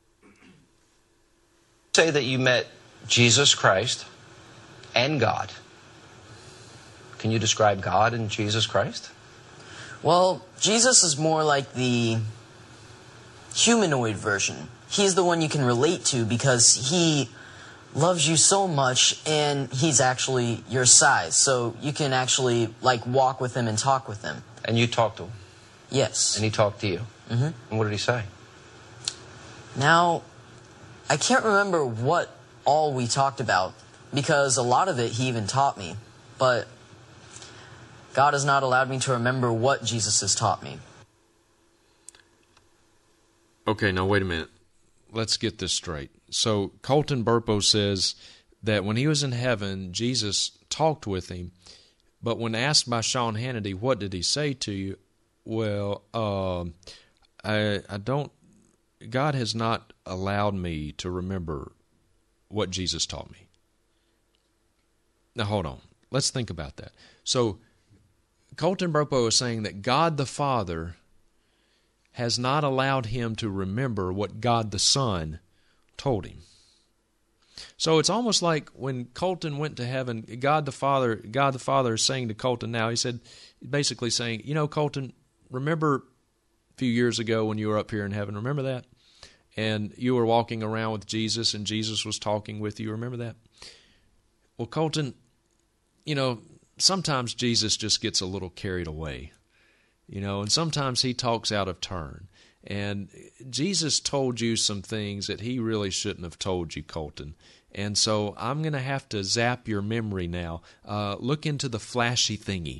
Say that you met Jesus Christ and God. Can you describe God and Jesus Christ? Well, Jesus is more like the humanoid version. He's the one you can relate to because he loves you so much and he's actually your size. So you can actually like walk with him and talk with him. And you talked to him? Yes. And he talked to you? Mm-hmm. And what did he say? Now, I can't remember what all we talked about because a lot of it he even taught me. But God has not allowed me to remember what Jesus has taught me. Okay, now wait a minute. Let's get this straight. So Colton Burpo says that when he was in heaven, Jesus talked with him, but when asked by Sean Hannity, what did he say to you? Well, uh, I, I don't, God has not allowed me to remember what Jesus taught me. Now hold on. Let's think about that. So Colton Burpo is saying that God the Father has not allowed him to remember what God the Son told him. So it's almost like when Colton went to heaven, God the Father, God the Father is saying to Colton now, he said, basically saying, you know, Colton, remember a few years ago when you were up here in heaven, remember that? And you were walking around with Jesus and Jesus was talking with you, remember that? Well, Colton, you know, sometimes Jesus just gets a little carried away. You know, and sometimes he talks out of turn. And Jesus told you some things that he really shouldn't have told you, Colton. And so I'm going to have to zap your memory now. Uh, look into the flashy thingy.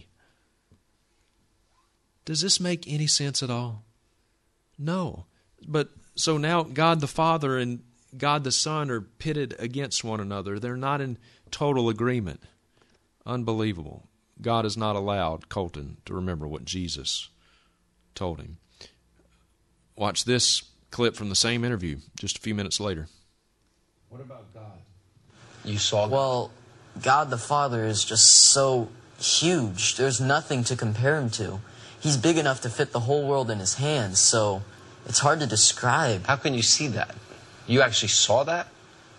Does this make any sense at all? No. But so now God the Father and God the Son are pitted against one another. They're not in total agreement. Unbelievable. God has not allowed Colton to remember what Jesus told him. Watch this clip from the same interview just a few minutes later. What about God? You saw God? Well, God the Father is just so huge. There's nothing to compare him to. He's big enough to fit the whole world in his hands, so it's hard to describe. How can you see that? You actually saw that?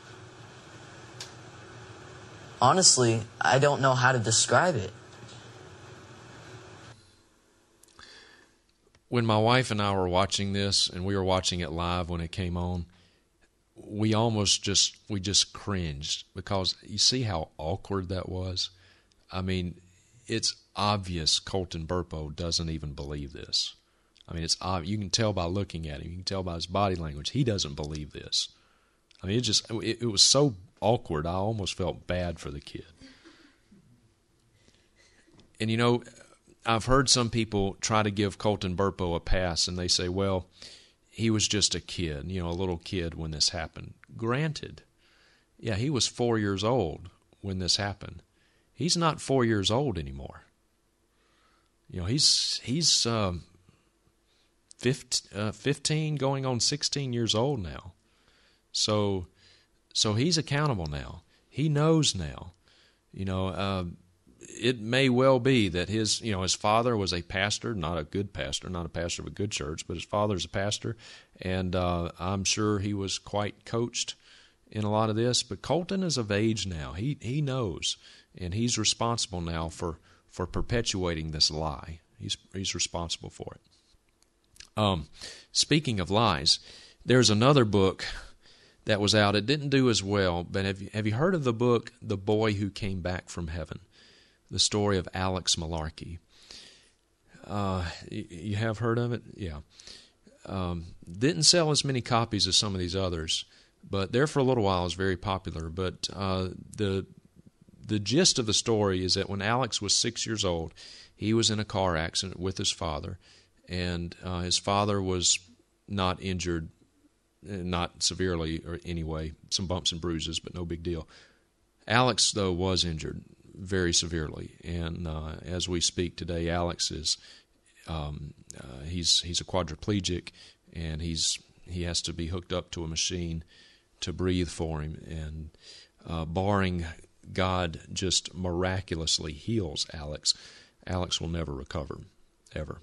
Honestly, I don't know how to describe it. When my wife and I were watching this, and we were watching it live when it came on, we almost just, we just cringed because you see how awkward that was? I mean, it's obvious Colton Burpo doesn't even believe this. I mean, it's obvious. You can tell by looking at him. You can tell by his body language. He doesn't believe this. I mean, it just it, it was so awkward. I almost felt bad for the kid. And, you know, I've heard some people try to give Colton Burpo a pass, and they say, well, he was just a kid, you know, a little kid when this happened. Granted. Yeah, he was four years old when this happened. He's not four years old anymore. You know, he's he's um, fifteen, going on sixteen years old now. So, so he's accountable now. He knows now. You know, uh, it may well be that his, you know, his father was a pastor, not a good pastor, not a pastor of a good church, but his father's a pastor, and uh, I'm sure he was quite coached in a lot of this. But Colton is of age now. He he knows, and he's responsible now for, for perpetuating this lie. He's he's responsible for it. Um, speaking of lies, there's another book that was out. It didn't do as well, but have you, have you heard of the book The Boy Who Came Back from Heaven? The story of Alex Malarkey. Uh, you, you have heard of it? Yeah. Um, didn't sell as many copies as some of these others, but there for a little while was very popular. But uh, the the gist of the story is that when Alex was six years old, he was in a car accident with his father, and uh, his father was not injured, not severely or anyway, some bumps and bruises, but no big deal. Alex, though, was injured very severely, and uh, as we speak today, Alex is um, uh, he's he's a quadriplegic, and he's he has to be hooked up to a machine to breathe for him, and uh, barring God just miraculously heals Alex, Alex will never recover, ever.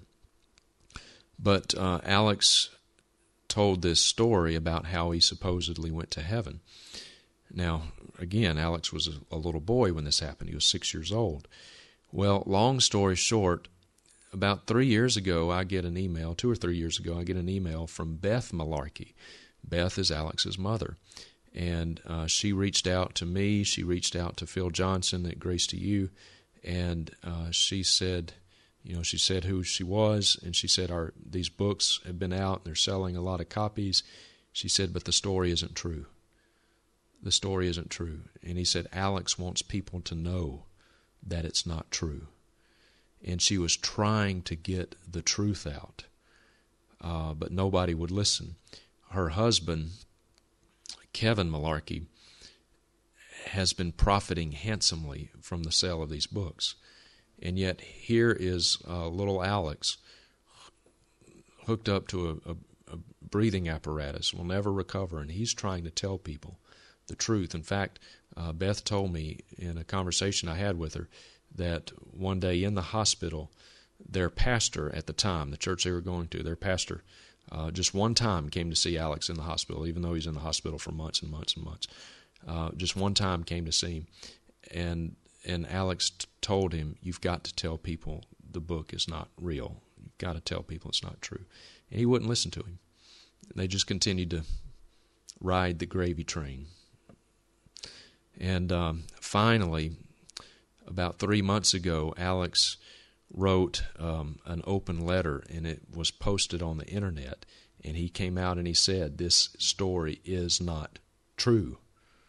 But uh, Alex told this story about how he supposedly went to heaven. Now, again, Alex was a, a little boy when this happened. He was six years old. Well, long story short, about three years ago, I get an email, two or three years ago, I get an email from Beth Malarkey. Beth is Alex's mother. And uh, she reached out to me. She reached out to Phil Johnson at Grace to You. And uh, she said, you know, she said who she was. And she said, Our, these books have been out. They're selling a lot of copies. She said, but the story isn't true. The story isn't true. And he said, Alex wants people to know that it's not true. And she was trying to get the truth out, uh, but nobody would listen. Her husband, Kevin Malarkey, has been profiting handsomely from the sale of these books. And yet here is uh, little Alex hooked up to a, a, a breathing apparatus, will never recover, and he's trying to tell people the truth. In fact, uh, Beth told me in a conversation I had with her that one day in the hospital, their pastor at the time, the church they were going to, their pastor, uh, just one time came to see Alex in the hospital, even though he's in the hospital for months and months and months. Uh, just one time came to see him, and and Alex t- told him, you've got to tell people the book is not real. You've got to tell people it's not true. And he wouldn't listen to him. They just continued to ride the gravy train. And um, finally, about three months ago, Alex wrote um, an open letter, and it was posted on the internet. And he came out and he said, this story is not true.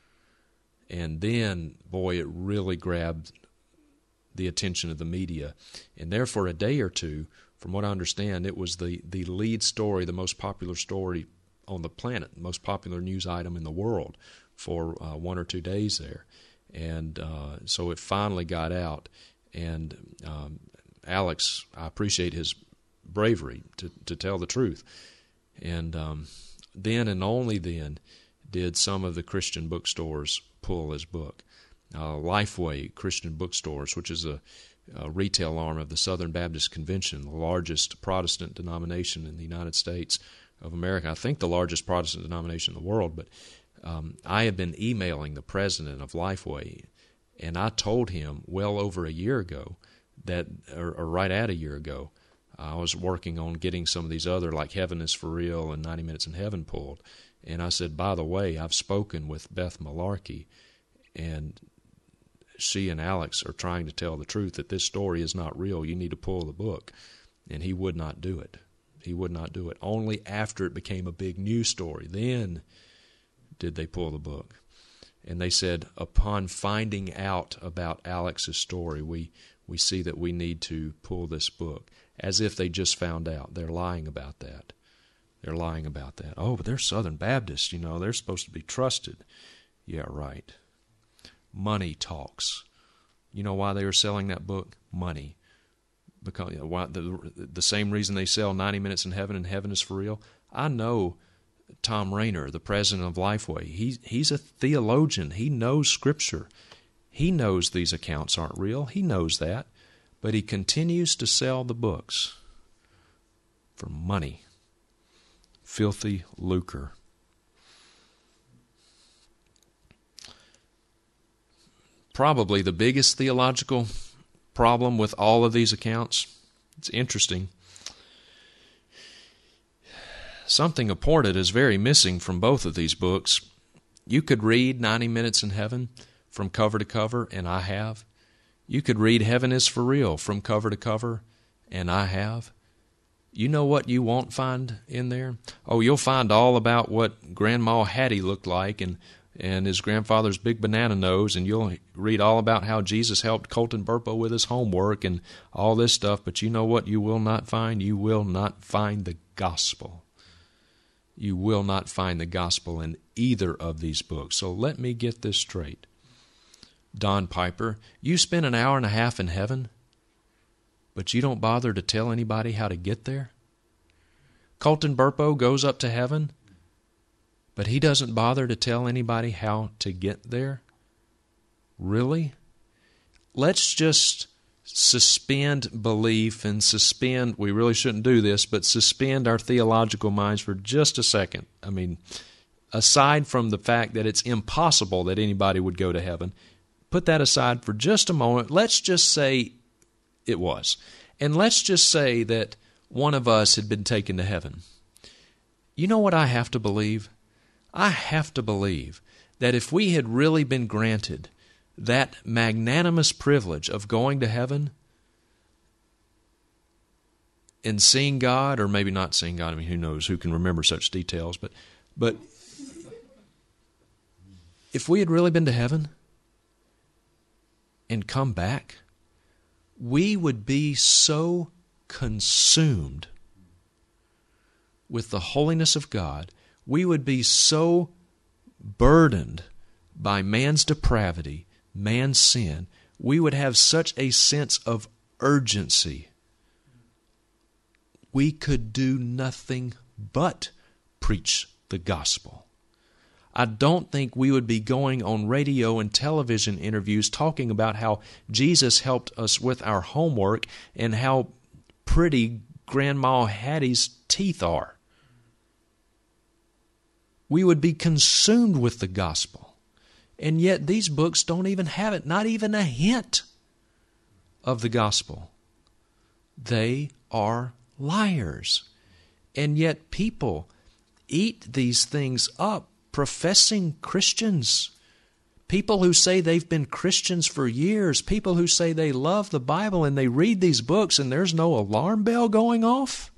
And then, boy, it really grabbed the attention of the media. And there for a day or two, from what I understand, it was the, the lead story, the most popular story on the planet, the most popular news item in the world for uh, one or two days there. And uh, so it finally got out. And um, Alex, I appreciate his bravery to, to tell the truth. And um, then and only then did some of the Christian bookstores pull his book. Uh, Lifeway Christian Bookstores, which is a, a retail arm of the Southern Baptist Convention, the largest Protestant denomination in the United States of America. I think the largest Protestant denomination in the world, but um, I have been emailing the president of Lifeway, and I told him well over a year ago that, or, or right at a year ago, I was working on getting some of these other, like Heaven is for Real and ninety minutes in Heaven pulled. And I said, by the way, I've spoken with Beth Malarkey, and she and Alex are trying to tell the truth, that this story is not real. You need to pull the book. And he would not do it. He would not do it. Only after it became a big news story, then did they pull the book. And they said, upon finding out about Alex's story, we, we see that we need to pull this book. As if they just found out. They're lying about that. They're lying about that. Oh, but they're Southern Baptists, you know. They're supposed to be trusted. Yeah, right. Money talks. You know why they were selling that book? Money. Because you know, why, the, the same reason they sell ninety minutes in Heaven and Heaven is for Real. I know Tom Rainer, the president of Lifeway. He, he's a theologian. He knows Scripture. He knows these accounts aren't real. He knows that. But he continues to sell the books for money. Filthy lucre. Probably the biggest theological problem with all of these accounts, it's interesting, something important is very missing from both of these books. You could read ninety minutes in Heaven from cover to cover, and I have. You could read Heaven is for Real from cover to cover, and I have. You know what you won't find in there? Oh, you'll find all about what Grandma Hattie looked like and, and his grandfather's big banana nose, and you'll read all about how Jesus helped Colton Burpo with his homework and all this stuff, but you know what you will not find? You will not find the gospel. You will not find the gospel in either of these books. So let me get this straight. Don Piper, you spend an hour and a half in heaven, but you don't bother to tell anybody how to get there? Colton Burpo goes up to heaven, but he doesn't bother to tell anybody how to get there? Really? Let's just suspend belief and suspend, we really shouldn't do this, but suspend our theological minds for just a second. I mean, aside from the fact that it's impossible that anybody would go to heaven, put that aside for just a moment. Let's just say it was. And let's just say that one of us had been taken to heaven. You know what I have to believe? I have to believe that if we had really been granted that magnanimous privilege of going to heaven and seeing God, or maybe not seeing God, I mean, who knows, who can remember such details, but but if we had really been to heaven and come back, we would be so consumed with the holiness of God, we would be so burdened by man's depravity, man's sin, we would have such a sense of urgency. We could do nothing but preach the gospel. I don't think we would be going on radio and television interviews talking about how Jesus helped us with our homework and how pretty Grandma Hattie's teeth are. We would be consumed with the gospel. And yet these books don't even have it, not even a hint of the gospel. They are liars. And yet people eat these things up. Professing Christians, people who say they've been Christians for years, people who say they love the Bible and they read these books and there's no alarm bell going off.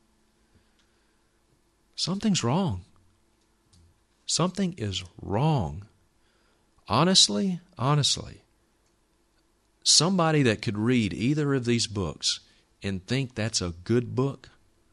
Something's wrong. Something is wrong. Honestly, honestly, somebody that could read either of these books and think that's a good book,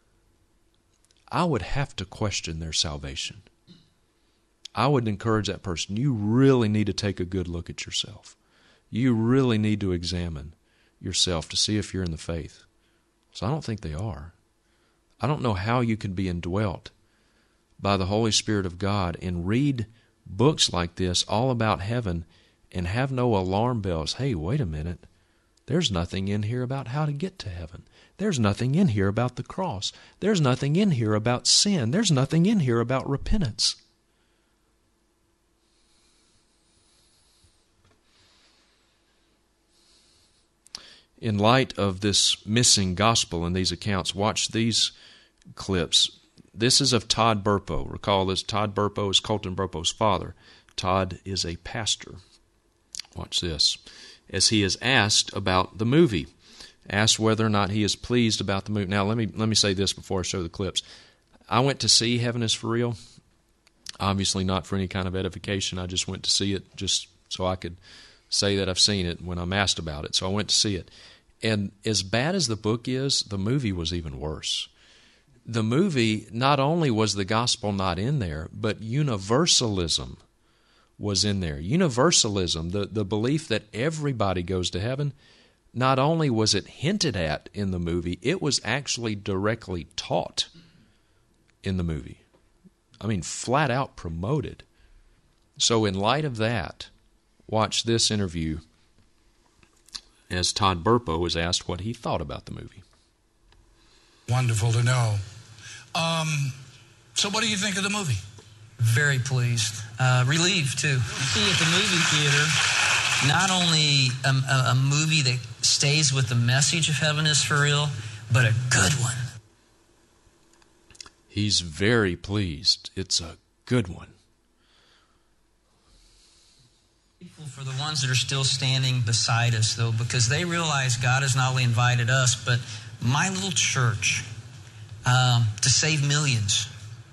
I would have to question their salvation. I would encourage that person, you really need to take a good look at yourself. You really need to examine yourself to see if you're in the faith. So I don't think they are. I don't know how you can be indwelt by the Holy Spirit of God and read books like this all about heaven and have no alarm bells. Hey, wait a minute. There's nothing in here about how to get to heaven. There's nothing in here about the cross. There's nothing in here about sin. There's nothing in here about repentance. In light of this missing gospel in these accounts, watch these clips. This is of Todd Burpo. Recall this, Todd Burpo is Colton Burpo's father. Todd is a pastor. Watch this. as he is asked about the movie, asked whether or not he is pleased about the movie. Now, let me let me say this before I show the clips. I went to see Heaven is for Real, obviously not for any kind of edification. I just went to see it just so I could say that I've seen it when I'm asked about it. So I went to see it. And as bad as the book is, the movie was even worse. The movie, not only was the gospel not in there, but universalism was in there. Universalism, the, the belief that everybody goes to heaven, not only was it hinted at in the movie, it was actually directly taught in the movie. I mean, flat out promoted. So in light of that, watch this interview as Todd Burpo was asked what he thought about the movie. Wonderful to know. Um, so what do you think of the movie? Very pleased. Uh, relieved, too. See, at the movie theater, not only a, a, a movie that stays with the message of Heaven is for Real, but a good one. He's very pleased. It's a good one. For the ones that are still standing beside us, though, because they realize God has not only invited us, but my little church um, to save millions.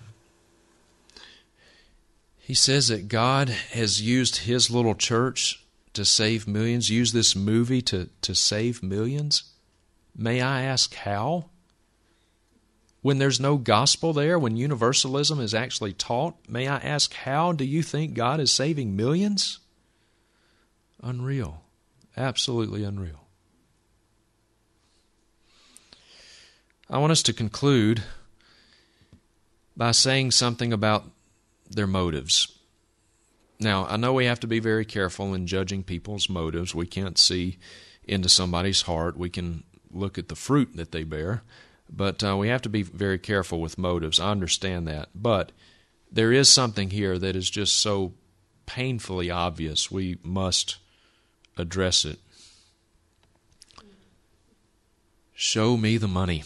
He says that God has used his little church to save millions, used this movie to, to save millions. May I ask how? When there's no gospel there, when universalism is actually taught, may I ask how do you think God is saving millions? Unreal. Absolutely unreal. I want us to conclude by saying something about their motives. Now, I know we have to be very careful in judging people's motives. We can't see into somebody's heart. We can look at the fruit that they bear, but uh, we have to be very careful with motives. I understand that, but there is something here that is just so painfully obvious. We must address it. Show me the money.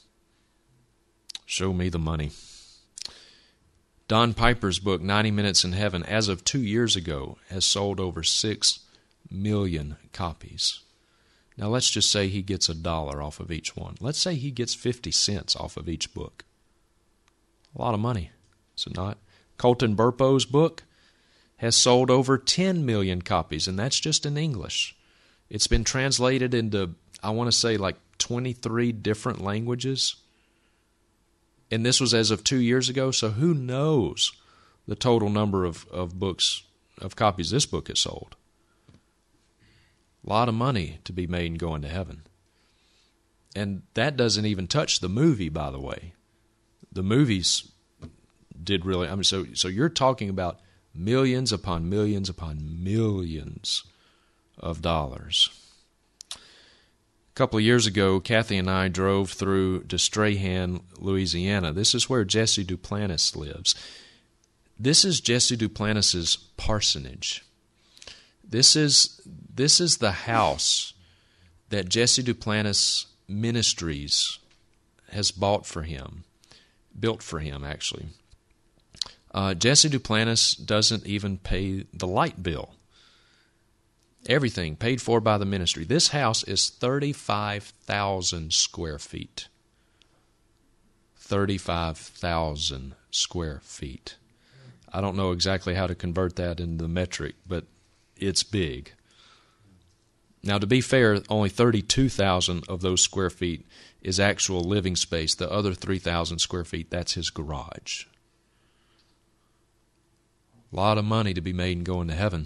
Show me the money. Don Piper's book, ninety minutes in Heaven, as of two years ago, has sold over six million copies. Now, let's just say he gets a dollar off of each one. Let's say he gets fifty cents off of each book. A lot of money, is it not? Colton Burpo's book has sold over ten million copies, and that's just in English. It's been translated into, I want to say, like twenty-three different languages. And this was as of two years ago, so who knows the total number of, of books, of copies this book has sold. A lot of money to be made in going to heaven. And that doesn't even touch the movie, by the way. The movies did really, I mean, so so you're talking about millions upon millions upon millions of dollars. A couple of years ago, Kathy and I drove through Destrehan, Louisiana. This is where Jesse Duplantis lives. This is Jesse Duplantis' parsonage. This is this is the house that Jesse Duplantis Ministries has bought for him, built for him, actually. Uh, Jesse Duplantis doesn't even pay the light bill. Everything paid for by the ministry. This house is thirty-five thousand square feet. thirty-five thousand square feet. I don't know exactly how to convert that into the metric, but it's big. Now, to be fair, only thirty-two thousand of those square feet is actual living space. The other three thousand square feet, that's his garage. A lot of money to be made in going to heaven.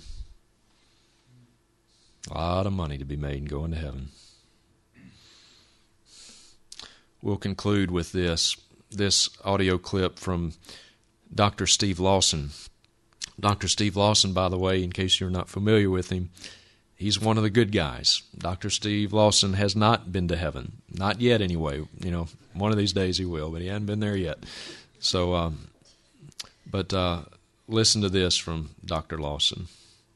A lot of money to be made in going to heaven. We'll conclude with this, this audio clip from Doctor Steve Lawson. Doctor Steve Lawson, by the way, in case you're not familiar with him, he's one of the good guys. Doctor Steve Lawson has not been to heaven. Not yet, anyway. You know, one of these days he will, but he hasn't been there yet. So, um, but uh, listen to this from Doctor Lawson.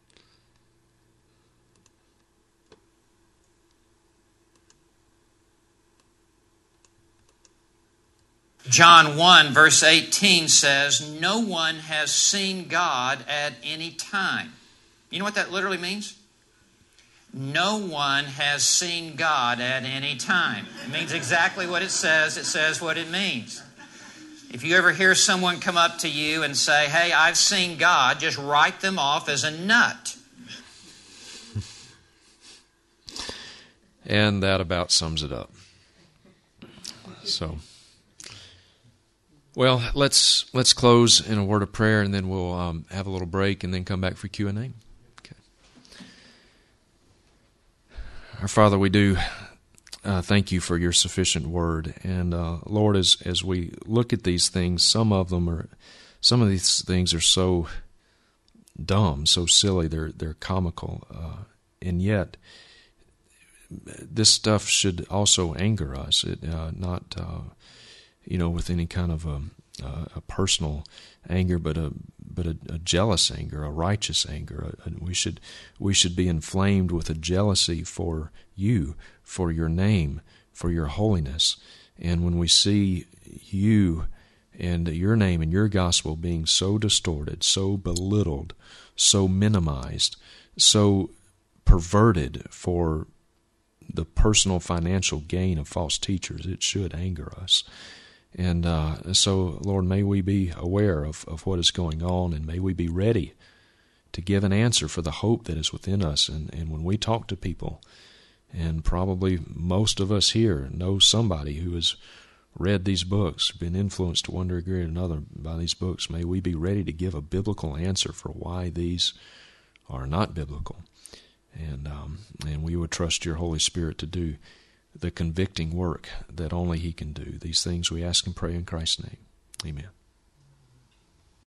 John one, verse eighteen says, no one has seen God at any time. You know what that literally means? no one has seen God at any time. It means exactly what it says. It says what it means. If you ever hear someone come up to you and say, hey, I've seen God, just write them off as a nut. And that about sums it up. So, well, let's let's close in a word of prayer, and then we'll um, have a little break, and then come back for Q and A. Okay. Our Father, we do uh, thank you for your sufficient word, and uh, Lord, as as we look at these things, some of them are, some of these things are so dumb, so silly, they're they're comical, uh, and yet this stuff should also anger us. It uh, not, uh, you know, with any kind of a, a personal anger, but a but a, a jealous anger, a righteous anger. A, a, we should we should be inflamed with a jealousy for you, for your name, for your holiness. And when we see you and your name and your gospel being so distorted, so belittled, so minimized, so perverted for the personal financial gain of false teachers, it should anger us. And uh, so, Lord, may we be aware of, of what is going on, and may we be ready to give an answer for the hope that is within us. And, and when we talk to people, and probably most of us here know somebody who has read these books, been influenced to one degree or another by these books, may we be ready to give a biblical answer for why these are not biblical. And um, and we would trust your Holy Spirit to do the convicting work that only He can do. These things we ask and pray in Christ's name. Amen.